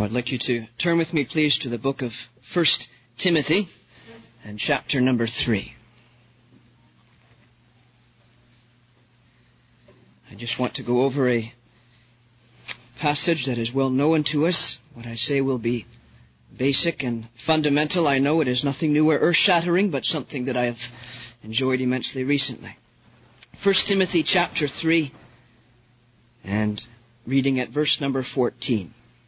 I'd like you to turn with me, please, to the book of 1 Timothy and chapter number 3. I just want to go over a passage that is well known to us. What I say will be basic and fundamental. I know it is nothing new or earth-shattering, but something that I have enjoyed immensely recently. 1 Timothy chapter 3, and reading at verse number 14.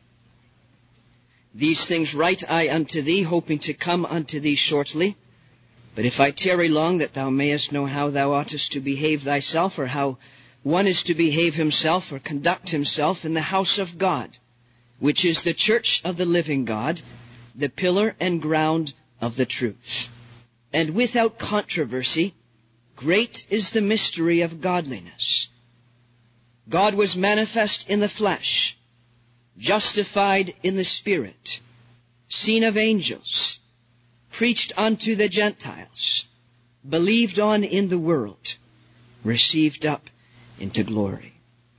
These things write I unto thee, hoping to come unto thee shortly. But if I tarry long, that thou mayest know how thou oughtest to behave thyself, or how one is to behave himself or conduct himself in the house of God, which is the church of the living God, the pillar and ground of the truth. And without controversy, great is the mystery of godliness. God was manifest in the flesh, justified in the Spirit, seen of angels, preached unto the Gentiles, believed on in the world, received up into glory.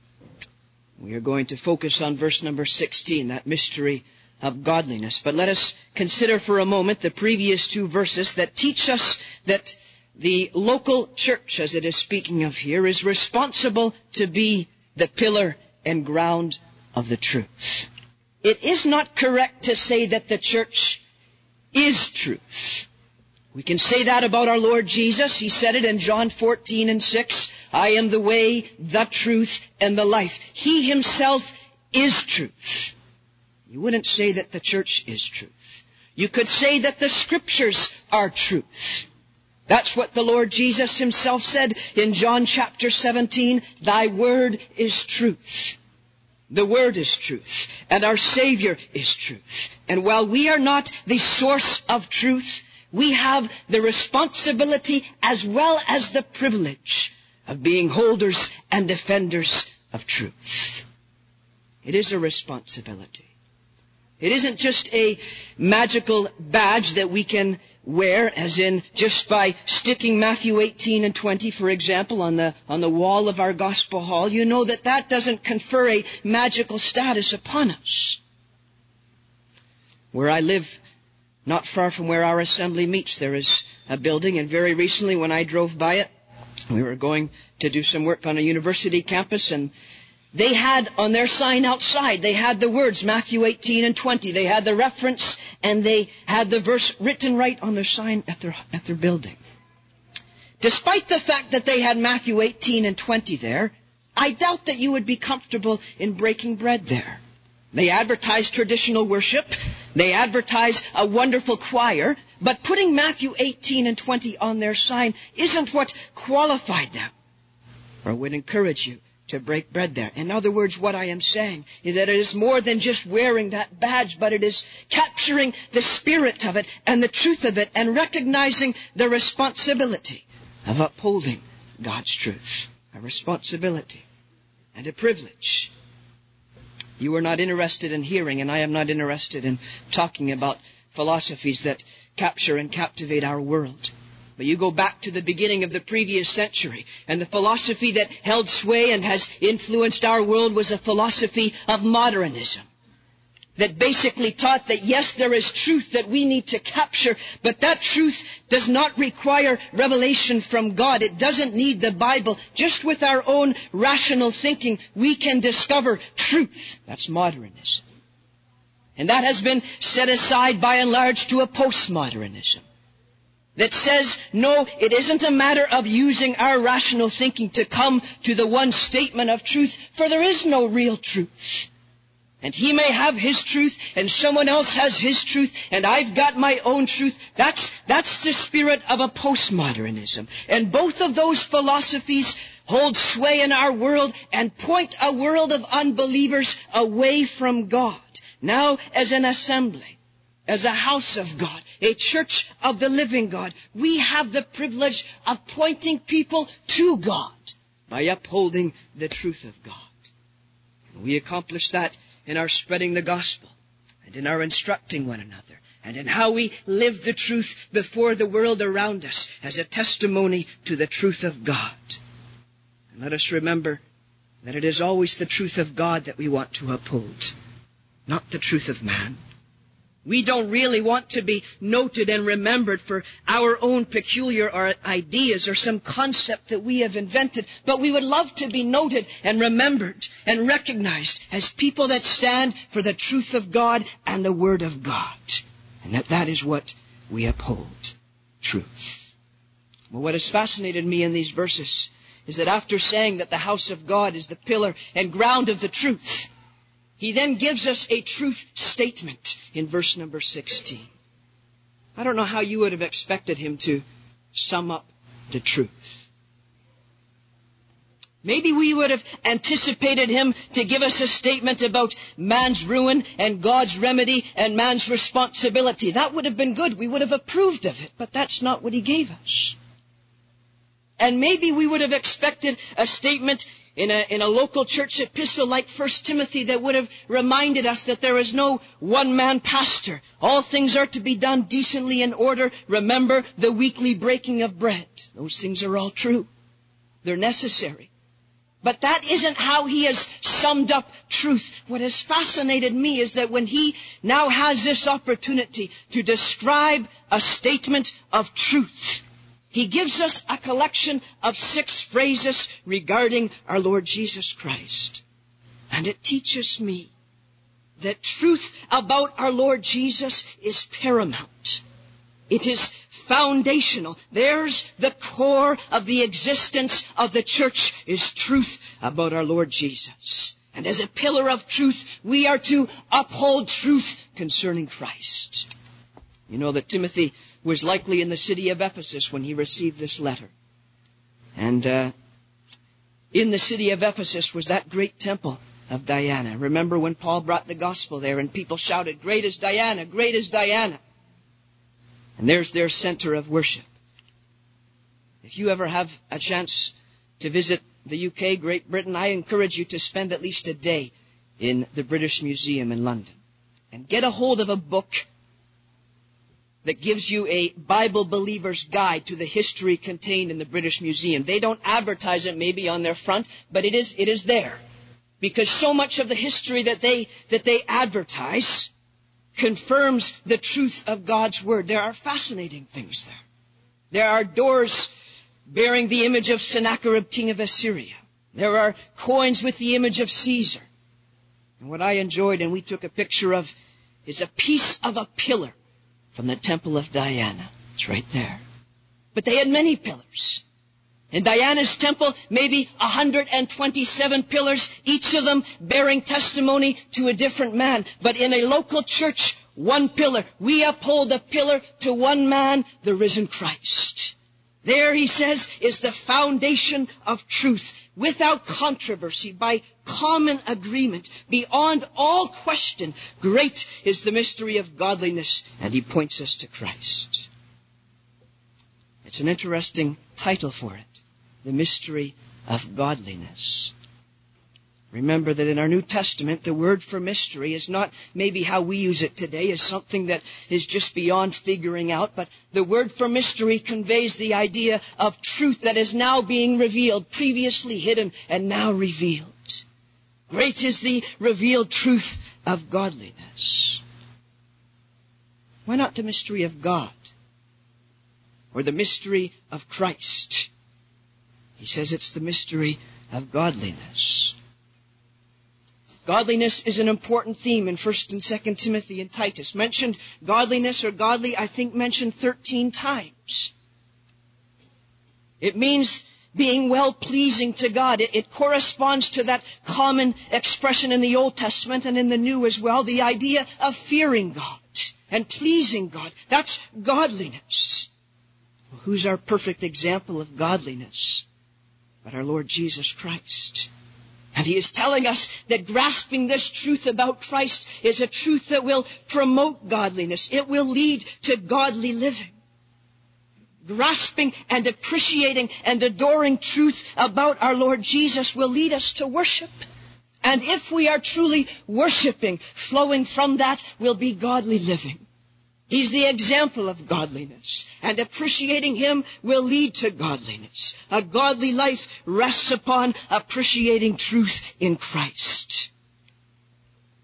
We are going to focus on verse number 16, that mystery of godliness. But let us consider for a moment the previous two verses that teach us that the local church, as it is speaking of here, is responsible to be the pillar and ground of the truth. It is not correct to say that the church is truth. We can say that about our Lord Jesus. He said it in John 14:6. I am the way, the truth, and the life. He himself is truth. You wouldn't say that the church is truth. You could say that the Scriptures are truth. That's what the Lord Jesus himself said in John chapter 17. Thy word is truth. The Word is truth, and our Savior is truth. And while we are not the source of truth, we have the responsibility as well as the privilege of being holders and defenders of truth. It is a responsibility. It isn't just a magical badge that we can wear, as in just by sticking Matthew 18:20, for example, on the wall of our gospel hall. You know that doesn't confer a magical status upon us. Where I live, not far from where our assembly meets, there is a building, and very recently when I drove by it, we were going to do some work on a university campus, and they had on their sign outside, they had the words Matthew 18:20. They had the reference and they had the verse written right on their sign at their building. Despite the fact that they had Matthew 18:20 there, I doubt that you would be comfortable in breaking bread there. They advertise traditional worship. They advertise a wonderful choir. But putting Matthew 18:20 on their sign isn't what qualified them or would encourage you to break bread there. In other words, what I am saying is that it is more than just wearing that badge, but it is capturing the spirit of it and the truth of it and recognizing the responsibility of upholding God's truth. A responsibility and a privilege. You are not interested in hearing, and I am not interested in talking about philosophies that capture and captivate our world. But you go back to the beginning of the previous century, and the philosophy that held sway and has influenced our world was a philosophy of modernism. That basically taught that yes, there is truth that we need to capture, but that truth does not require revelation from God. It doesn't need the Bible. Just with our own rational thinking, we can discover truth. That's modernism. And that has been set aside by and large to a postmodernism that says, no, it isn't a matter of using our rational thinking to come to the one statement of truth, for there is no real truth. And he may have his truth, and someone else has his truth, and I've got my own truth. That's the spirit of a postmodernism. And both of those philosophies hold sway in our world and point a world of unbelievers away from God. Now, as an assembly, as a house of God, a church of the living God, we have the privilege of pointing people to God by upholding the truth of God. And we accomplish that in our spreading the gospel and in our instructing one another and in how we live the truth before the world around us as a testimony to the truth of God. And let us remember that it is always the truth of God that we want to uphold. not the truth of man. We don't really want to be noted and remembered for our own peculiar ideas or some concept that we have invented, but we would love to be noted and remembered and recognized as people that stand for the truth of God and the Word of God. And that is what we uphold. Truth. Well, what has fascinated me in these verses is that after saying that the house of God is the pillar and ground of the truth, he then gives us a truth statement in verse number 16. I don't know how you would have expected him to sum up the truth. Maybe we would have anticipated him to give us a statement about man's ruin and God's remedy and man's responsibility. That would have been good. We would have approved of it, but that's not what he gave us. And maybe we would have expected a statement in a local church epistle like 1 Timothy that would have reminded us that there is no one-man pastor. All things are to be done decently in order. Remember the weekly breaking of bread. Those things are all true. They're necessary. But that isn't how he has summed up truth. What has fascinated me is that when he now has this opportunity to describe a statement of truth, he gives us a collection of 6 phrases regarding our Lord Jesus Christ. And it teaches me that truth about our Lord Jesus is paramount. It is foundational. There's the core of the existence of the church, is truth about our Lord Jesus. And as a pillar of truth, we are to uphold truth concerning Christ. You know that Timothy was likely in the city of Ephesus when he received this letter. And in the city of Ephesus was that great temple of Diana. Remember when Paul brought the gospel there and people shouted, "Great is Diana, great is Diana." And there's their center of worship. If you ever have a chance to visit the UK, Great Britain, I encourage you to spend at least a day in the British Museum in London. And get a hold of a book that gives you a Bible believer's guide to the history contained in the British Museum. They don't advertise it maybe on their front, but it is there. Because so much of the history that they advertise confirms the truth of God's Word. There are fascinating things there. There are doors bearing the image of Sennacherib, king of Assyria. There are coins with the image of Caesar. And what I enjoyed, and we took a picture of, is a piece of a pillar from the temple of Diana. It's right there. But they had many pillars. In Diana's temple, maybe 127 pillars, each of them bearing testimony to a different man. But in a local church, 1 pillar. We uphold a pillar to one man, the risen Christ. There, he says, is the foundation of truth, without controversy, by common agreement, beyond all question. Great is the mystery of godliness, and he points us to Christ. It's an interesting title for it, the mystery of godliness. Remember that in our New Testament, the word for mystery is not maybe how we use it today as something that is just beyond figuring out, but the word for mystery conveys the idea of truth that is now being revealed, previously hidden and now revealed. Great is the revealed truth of godliness. Why not the mystery of God or the mystery of Christ? He says it's the mystery of godliness. Godliness is an important theme in 1 and 2 Timothy and Titus. Mentioned godliness or godly, I think mentioned 13 times. It means being well-pleasing to God. It corresponds to that common expression in the Old Testament and in the New as well, the idea of fearing God and pleasing God. That's godliness. Well, who's our perfect example of godliness but our Lord Jesus Christ? And he is telling us that grasping this truth about Christ is a truth that will promote godliness. It will lead to godly living. Grasping and appreciating and adoring truth about our Lord Jesus will lead us to worship. And if we are truly worshiping, flowing from that will be godly living. He's the example of godliness, and appreciating him will lead to godliness. A godly life rests upon appreciating truth in Christ.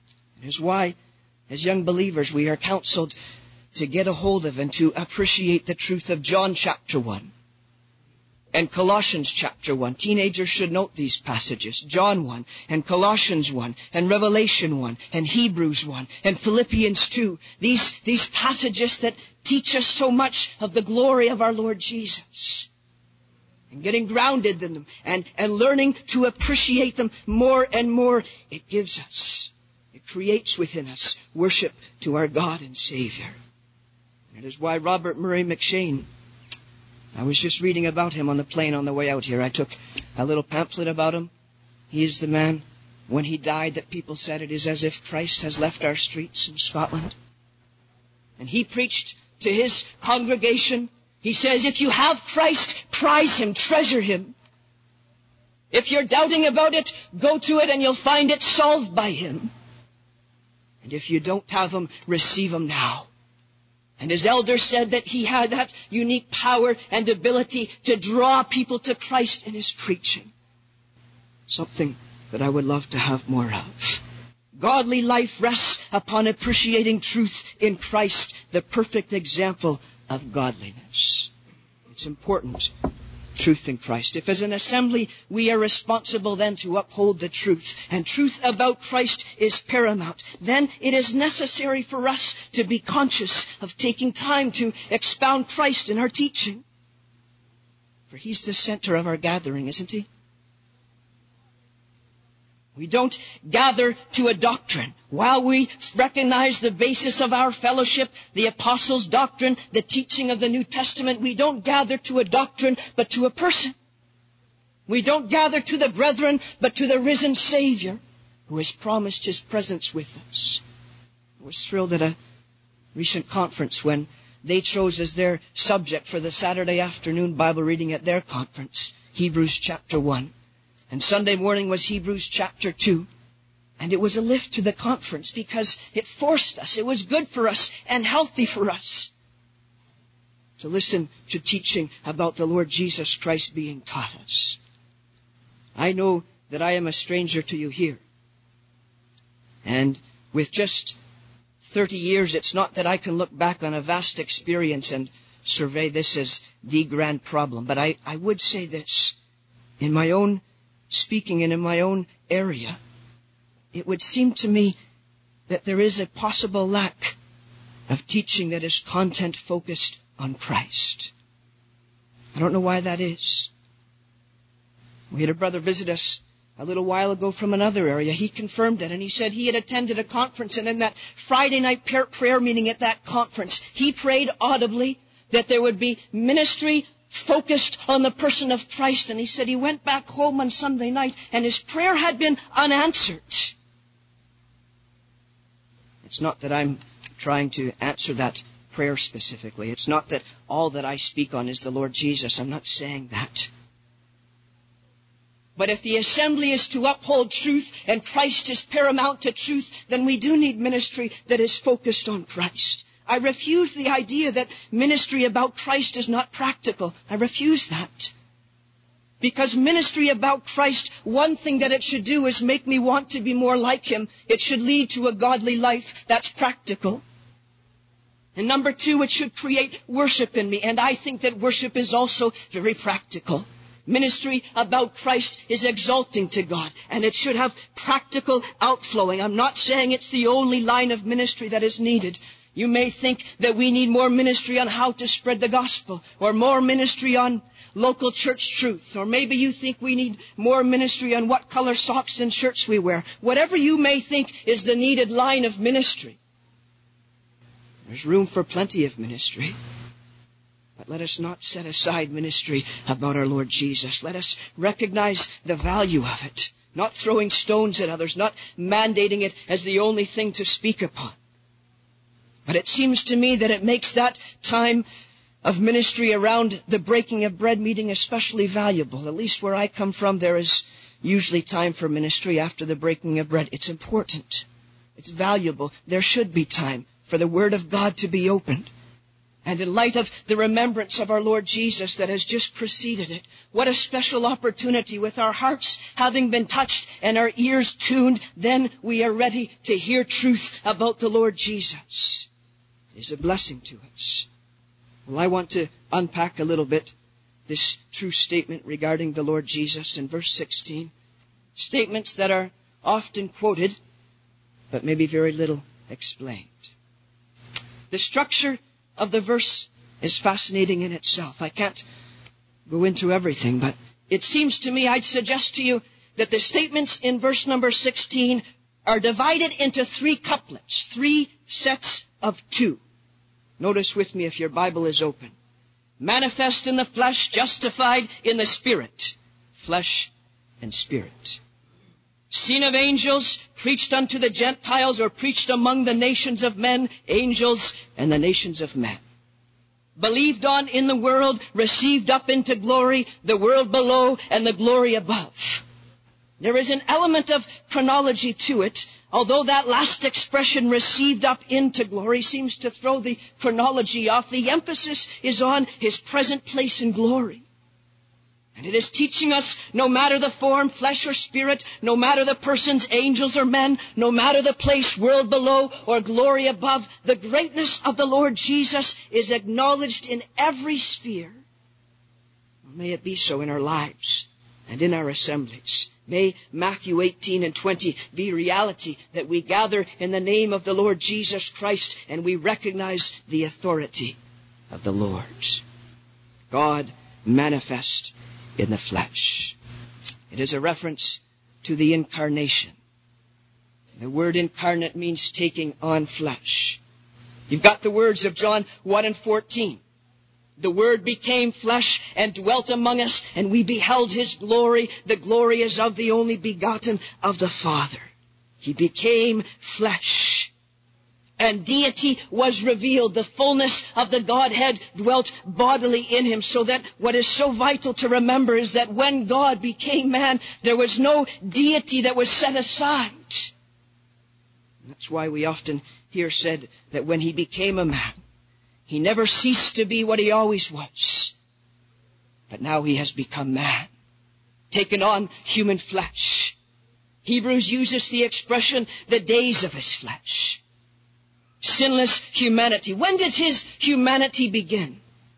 It's why, as young believers, we are counseled to get a hold of and to appreciate the truth of John chapter 1 and Colossians chapter 1. Teenagers should note these passages. John 1 and Colossians 1 and Revelation 1 and Hebrews 1 and Philippians 2. These passages that teach us so much of the glory of our Lord Jesus. And getting grounded in them and learning to appreciate them more and more, it gives us, it creates within us worship to our God and Savior. And it is why Robert Murray McCheyne, I was just reading about him on the plane on the way out here. I took a little pamphlet about him. He is the man, when he died, that people said it is as if Christ has left our streets in Scotland. And he preached to his congregation. He says, if you have Christ, prize Him, treasure Him. If you're doubting about it, go to it and you'll find it solved by Him. And if you don't have Him, receive Him now. And his elder said that he had that unique power and ability to draw people to Christ in his preaching. Something that I would love to have more of. Godly life rests upon appreciating truth in Christ, the perfect example of godliness. It's important. Truth in Christ. If as an assembly we are responsible then to uphold the truth, and truth about Christ is paramount, then it is necessary for us to be conscious of taking time to expound Christ in our teaching. For He's the center of our gathering, isn't He? We don't gather to a doctrine. While we recognize the basis of our fellowship, the apostles' doctrine, the teaching of the New Testament, we don't gather to a doctrine, but to a person. We don't gather to the brethren, but to the risen Savior, who has promised His presence with us. I was thrilled at a recent conference when they chose as their subject for the Saturday afternoon Bible reading at their conference, Hebrews chapter 1. And Sunday morning was Hebrews chapter 2. And it was a lift to the conference because it forced us. It was good for us and healthy for us to listen to teaching about the Lord Jesus Christ being taught us. I know that I am a stranger to you here. And with just 30 years, it's not that I can look back on a vast experience and survey this as the grand problem. But I would say this. In my own speaking and in my own area, it would seem to me that there is a possible lack of teaching that is content focused on Christ. I don't know why that is. We had a brother visit us a little while ago from another area. He confirmed it, and he said he had attended a conference, and in that Friday night prayer meeting at that conference, he prayed audibly that there would be ministry focused on the person of Christ. And he said he went back home on Sunday night and his prayer had been unanswered. It's not that I'm trying to answer that prayer specifically. It's not that all that I speak on is the Lord Jesus. I'm not saying that. But if the assembly is to uphold truth and Christ is paramount to truth, then we do need ministry that is focused on Christ. I refuse the idea that ministry about Christ is not practical. I refuse that. Because ministry about Christ, one thing that it should do is make me want to be more like Him. It should lead to a godly life that's practical. And number two, it should create worship in me. And I think that worship is also very practical. Ministry about Christ is exalting to God, and it should have practical outflowing. I'm not saying it's the only line of ministry that is needed. You may think that we need more ministry on how to spread the gospel, or more ministry on local church truth, or maybe you think we need more ministry on what color socks and shirts we wear. Whatever you may think is the needed line of ministry, there's room for plenty of ministry. But let us not set aside ministry about our Lord Jesus. Let us recognize the value of it, not throwing stones at others, not mandating it as the only thing to speak upon. But it seems to me that it makes that time of ministry around the breaking of bread meeting especially valuable. At least where I come from, there is usually time for ministry after the breaking of bread. It's important. It's valuable. There should be time for the Word of God to be opened. And in light of the remembrance of our Lord Jesus that has just preceded it, what a special opportunity, with our hearts having been touched and our ears tuned, then we are ready to hear truth about the Lord Jesus. It is a blessing to us. Well, I want to unpack a little bit this true statement regarding the Lord Jesus in verse 16. Statements that are often quoted, but maybe very little explained. The structure of the verse is fascinating in itself. I can't go into everything, but it seems to me, I'd suggest to you that the statements in verse number 16 are divided into 3 couplets, 3 sets of 2. Notice with me if your Bible is open. Manifest in the flesh, justified in the spirit. Flesh and spirit. Seen of angels, preached unto the Gentiles, or preached among the nations of men, angels and the nations of men. Believed on in the world, received up into glory, the world below and the glory above. There is an element of chronology to it, although that last expression, received up into glory, seems to throw the chronology off. The emphasis is on his present place in glory. And it is teaching us, no matter the form, flesh or spirit, no matter the persons, angels or men, no matter the place, world below or glory above, the greatness of the Lord Jesus is acknowledged in every sphere. May it be so in our lives and in our assemblies. May Matthew 18 and 20 be reality, that we gather in the name of the Lord Jesus Christ and we recognize the authority of the Lord. God manifest in the flesh. It is a reference to the incarnation. The word incarnate means taking on flesh. You've got the words of John 1 and 14. The Word became flesh and dwelt among us, and we beheld His glory. The glory is of the only begotten of the Father. He became flesh. And deity was revealed. The fullness of the Godhead dwelt bodily in Him. So that what is so vital to remember is that when God became man, there was no deity that was set aside. That's why we often hear said that when He became a man, He never ceased to be what He always was. But now He has become man, taken on human flesh. Hebrews uses the expression, the days of His flesh. Sinless humanity. When did His humanity begin?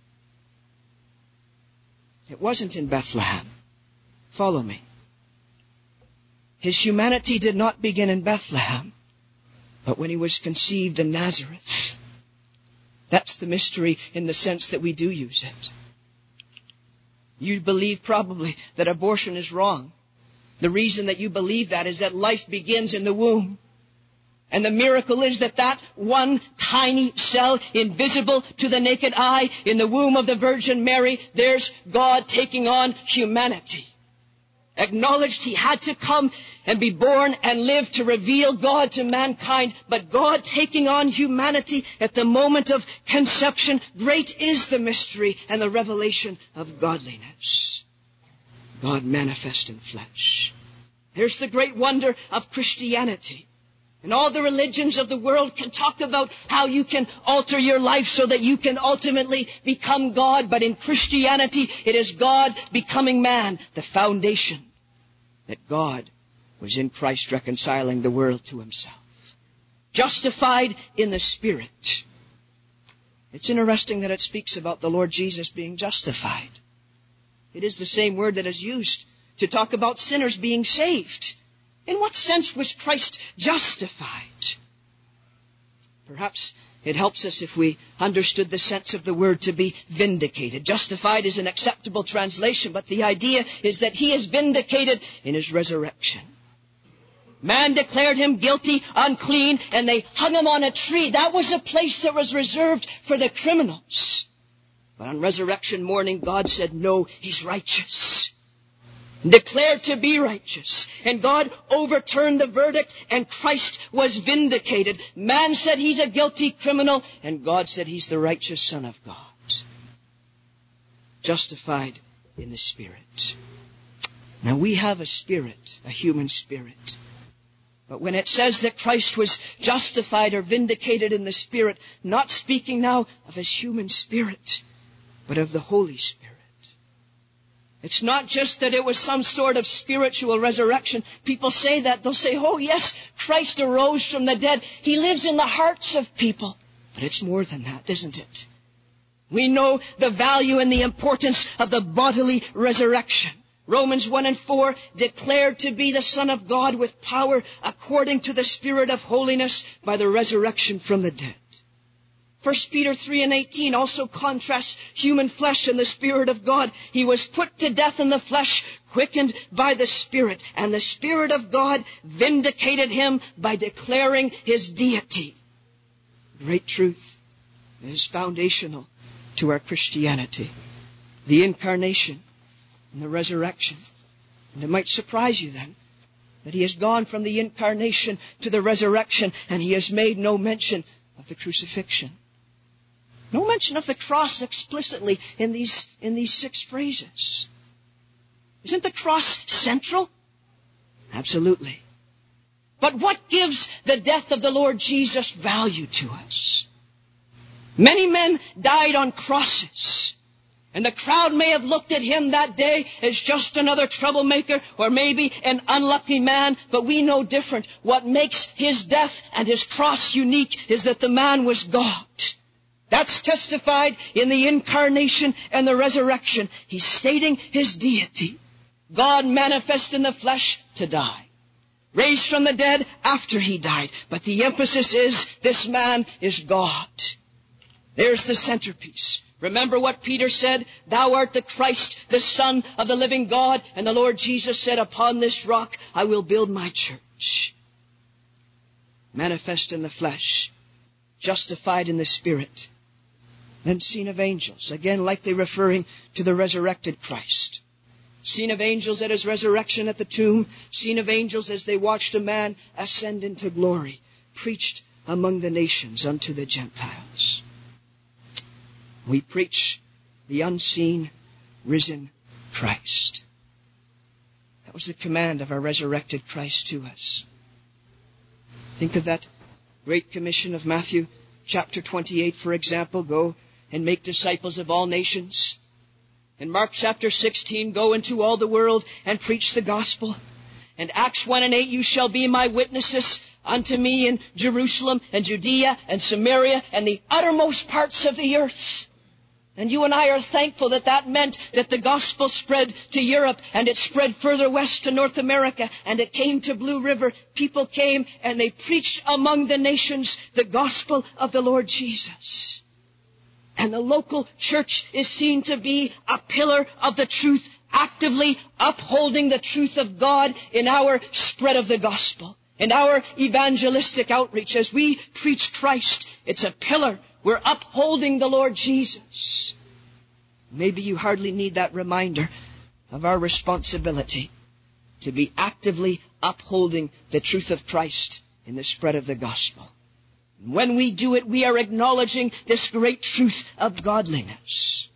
It wasn't in Bethlehem. Follow me. His humanity did not begin in Bethlehem, but when He was conceived in Nazareth. That's the mystery in the sense that we do use it. You believe probably that abortion is wrong. The reason that you believe that is that life begins in the womb. And the miracle is that that one tiny cell, invisible to the naked eye, in the womb of the Virgin Mary, there's God taking on humanity. Acknowledged He had to come and be born and live to reveal God to mankind, but God taking on humanity at the moment of conception. Great is the mystery and the revelation of godliness. God manifest in flesh. Here's the great wonder of Christianity. And all the religions of the world can talk about how you can alter your life so that you can ultimately become God. But in Christianity, it is God becoming man, the foundation that God was in Christ reconciling the world to Himself. Justified in the Spirit. It's interesting that it speaks about the Lord Jesus being justified. It is the same word that is used to talk about sinners being saved. In what sense was Christ justified? Perhaps it helps us if we understood the sense of the word to be vindicated. Justified is an acceptable translation, but the idea is that He is vindicated in His resurrection. Man declared Him guilty, unclean, and they hung Him on a tree. That was a place that was reserved for the criminals. But on resurrection morning, God said, no, He's righteous. Declared to be righteous. And God overturned the verdict and Christ was vindicated. Man said He's a guilty criminal and God said He's the righteous Son of God. Justified in the Spirit. Now we have a spirit, a human spirit. But when it says that Christ was justified or vindicated in the Spirit, not speaking now of His human spirit, but of the Holy Spirit. It's not just that it was some sort of spiritual resurrection. People say that. They'll say, oh yes, Christ arose from the dead. He lives in the hearts of people. But it's more than that, isn't it? We know the value and the importance of the bodily resurrection. Romans 1:4, declared to be the Son of God with power according to the Spirit of holiness by the resurrection from the dead. 1 Peter 3:18 also contrasts human flesh and the Spirit of God. He was put to death in the flesh, quickened by the Spirit, and the Spirit of God vindicated Him by declaring His deity. Great truth that is foundational to our Christianity. The incarnation and the resurrection. And it might surprise you then that He has gone from the incarnation to the resurrection, and He has made no mention of the crucifixion. No mention of the cross explicitly in these 6 phrases. Isn't the cross central? Absolutely. But what gives the death of the Lord Jesus value to us? Many men died on crosses. And the crowd may have looked at Him that day as just another troublemaker or maybe an unlucky man, but we know different. What makes His death and His cross unique is that the man was God. That's testified in the incarnation and the resurrection. He's stating His deity. God manifest in the flesh to die. Raised from the dead after He died. But the emphasis is, this man is God. There's the centerpiece. Remember what Peter said? Thou art the Christ, the Son of the living God. And the Lord Jesus said, upon this rock I will build my church. Manifest in the flesh. Justified in the Spirit. Then seen of angels. Again, likely referring to the resurrected Christ. Seen of angels at His resurrection at the tomb. Seen of angels as they watched a man ascend into glory. Preached among the nations unto the Gentiles. We preach the unseen, risen Christ. That was the command of our resurrected Christ to us. Think of that great commission of Matthew chapter 28, for example. Go and make disciples of all nations. In Mark chapter 16, go into all the world and preach the gospel. And Acts 1:8, you shall be my witnesses unto me in Jerusalem and Judea and Samaria and the uttermost parts of the earth. And you and I are thankful that that meant that the gospel spread to Europe and it spread further west to North America and it came to Blue River. People came and they preached among the nations the gospel of the Lord Jesus. And the local church is seen to be a pillar of the truth, actively upholding the truth of God in our spread of the gospel, in our evangelistic outreach. As we preach Christ, it's a pillar. We're upholding the Lord Jesus. Maybe you hardly need that reminder of our responsibility to be actively upholding the truth of Christ in the spread of the gospel. When we do it, we are acknowledging this great truth of godliness.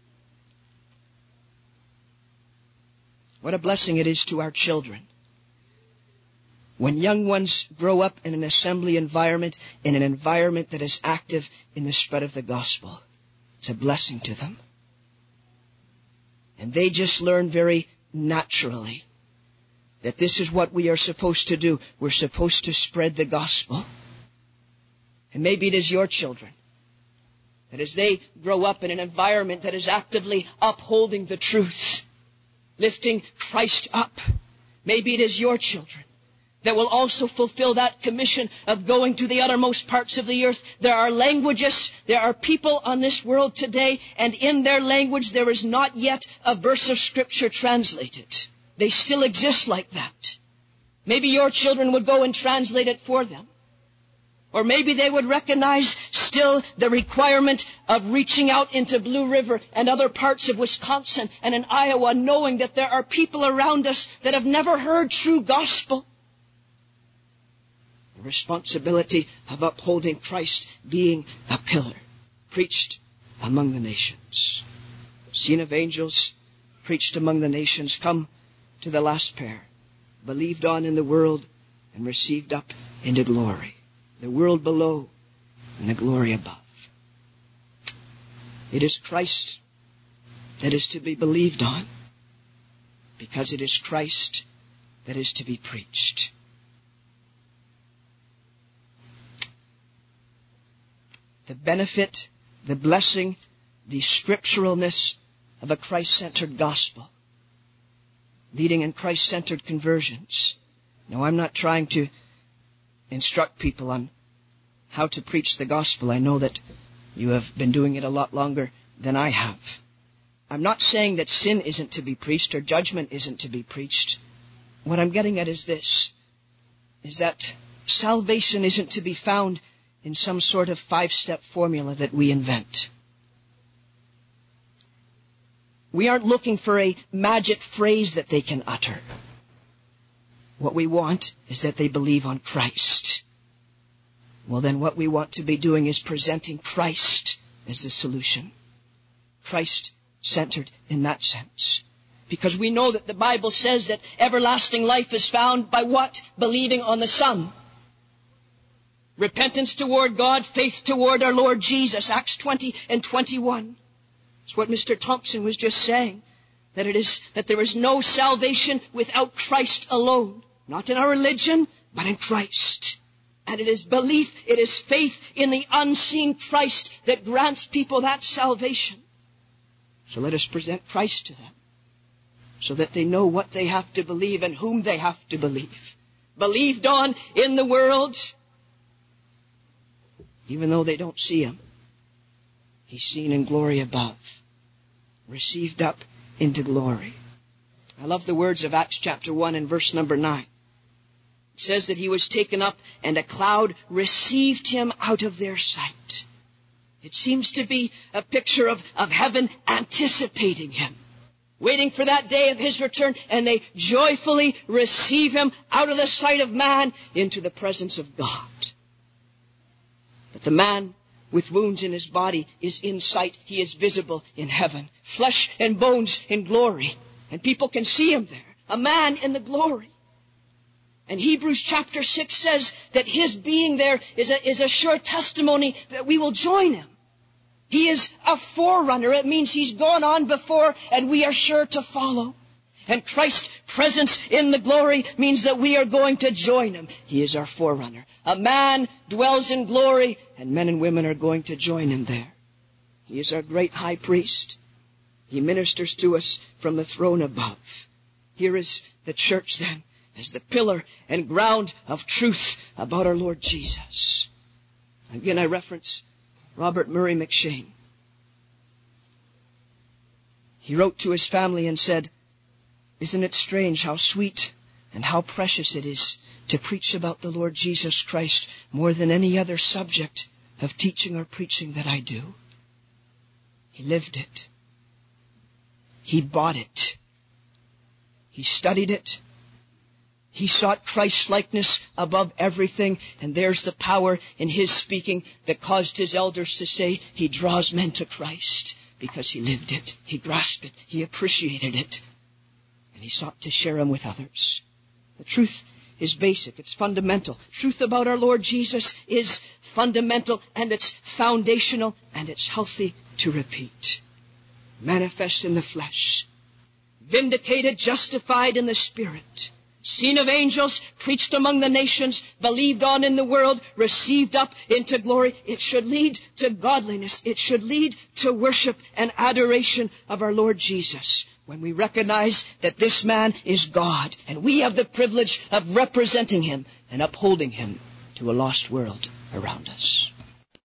What a blessing it is to our children when young ones grow up in an assembly environment, in an environment that is active in the spread of the gospel. It's a blessing to them. And they just learn very naturally that this is what we are supposed to do. We're supposed to spread the gospel. And maybe it is your children that as they grow up in an environment that is actively upholding the truth, lifting Christ up, maybe it is your children that will also fulfill that commission of going to the uttermost parts of the earth. There are languages, there are people on this world today, and in their language there is not yet a verse of Scripture translated. They still exist like that. Maybe your children would go and translate it for them. Or maybe they would recognize still the requirement of reaching out into Blue River and other parts of Wisconsin and in Iowa, knowing that there are people around us that have never heard true gospel. The responsibility of upholding Christ being a pillar, preached among the nations. Seen of angels, preached among the nations. Come to the last pair. Believed on in the world and received up into glory. The world below and the glory above. It is Christ that is to be believed on, because it is Christ that is to be preached. The benefit, the blessing, the scripturalness of a Christ-centered gospel, leading in Christ-centered conversions. Now, I'm not trying to instruct people on how to preach the gospel. I know that you have been doing it a lot longer than I have. I'm not saying that sin isn't to be preached or judgment isn't to be preached. What I'm getting at is this, is that salvation isn't to be found in some sort of 5-step formula that we invent. We aren't looking for a magic phrase that they can utter. What we want is that they believe on Christ. Well, then what we want to be doing is presenting Christ as the solution. Christ-centered in that sense. Because we know that the Bible says that everlasting life is found by what? Believing on the Son. Repentance toward God, faith toward our Lord Jesus. Acts 20 and 21. It's what Mr. Thompson was just saying. That there is no salvation without Christ alone. Not in our religion, but in Christ. And it is belief, it is faith in the unseen Christ that grants people that salvation. So let us present Christ to them, so that they know what they have to believe and whom they have to believe. Believed on in the world, even though they don't see Him. He's seen in glory above, received up into glory. I love the words of Acts chapter 1 and verse number 9. It says that He was taken up and a cloud received Him out of their sight. It seems to be a picture of heaven anticipating Him, waiting for that day of His return, and they joyfully receive Him out of the sight of man into the presence of God. But the man with wounds in his body is in sight. He is visible in heaven. Flesh and bones in glory. And people can see Him there. A man in the glory. And Hebrews chapter 6 says that His being there is a sure testimony that we will join Him. He is a forerunner. It means He's gone on before and we are sure to follow. And Christ's presence in the glory means that we are going to join Him. He is our forerunner. A man dwells in glory and men and women are going to join Him there. He is our great high priest. He ministers to us from the throne above. Here is the church then, as the pillar and ground of truth about our Lord Jesus. Again, I reference Robert Murray McShane. He wrote to his family and said, "Isn't it strange how sweet and how precious it is to preach about the Lord Jesus Christ more than any other subject of teaching or preaching that I do?" He lived it. He bought it. He studied it. He sought Christ's likeness above everything, and there's the power in his speaking that caused his elders to say he draws men to Christ because he lived it, he grasped it, he appreciated it, and he sought to share them with others. The truth is basic, it's fundamental. Truth about our Lord Jesus is fundamental, and it's foundational, and it's healthy to repeat. Manifest in the flesh, vindicated, justified in the Spirit, seen of angels, preached among the nations, believed on in the world, received up into glory. It should lead to godliness. It should lead to worship and adoration of our Lord Jesus, when we recognize that this man is God, and we have the privilege of representing Him and upholding Him to a lost world around us.